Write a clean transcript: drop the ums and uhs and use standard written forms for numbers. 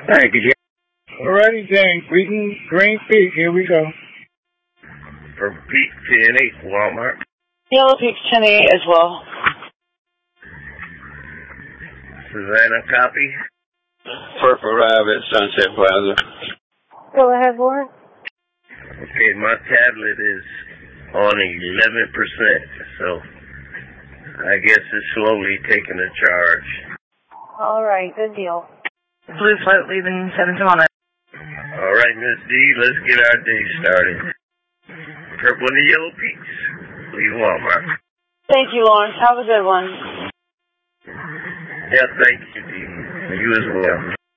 Thank you, James. Alrighty, James. Green Peak. Here we go. Purple Peak, 10-8, Walmart. Yellow Peak, 10-8 as well. Savannah, copy. Purple arrive at Sunset Plaza. Go ahead, Lauren. Okay, my tablet is on 11%, so I guess it's slowly taking a charge. All right, good deal. Blue flight leaving 7 to 1. All right, Miss D, let's get our day started. Purple and the Yellow Peaks, leave Walmart. Thank you, Lawrence. Have a good one. Yeah, thank you, D. You as well.